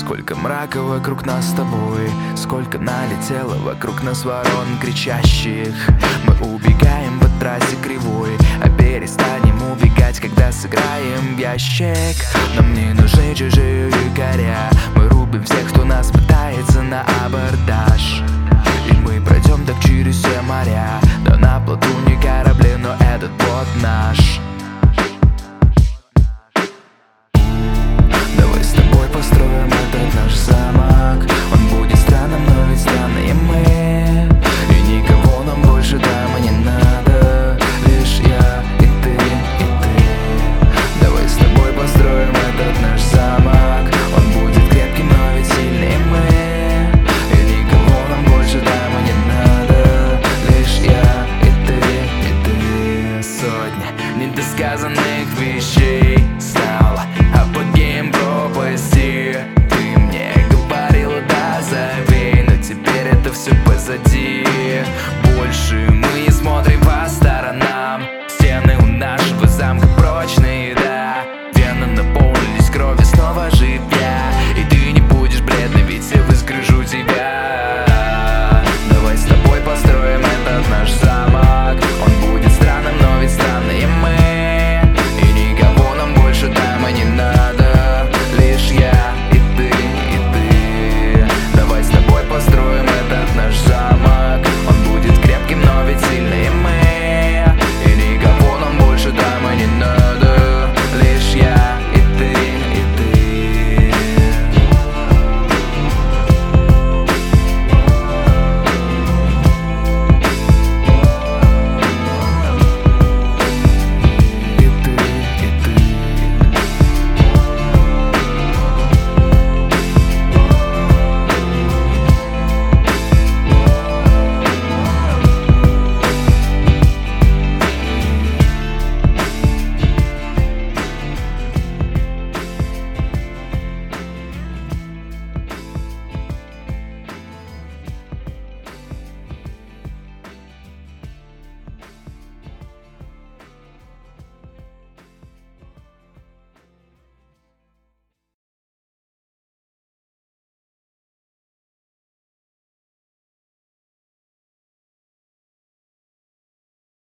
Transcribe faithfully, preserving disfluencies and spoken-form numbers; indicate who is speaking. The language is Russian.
Speaker 1: Сколько мрака вокруг нас с тобой, сколько налетело вокруг нас ворон кричащих. Мы убегаем по трассе кривой, а перестанем убегать, когда сыграем в ящик. Нам не нужны чужие якоря, мы рубим всех, кто нас пытается на абордаж. И мы пройдем так через все моря, да на плоту не корабли, но этот плот наш.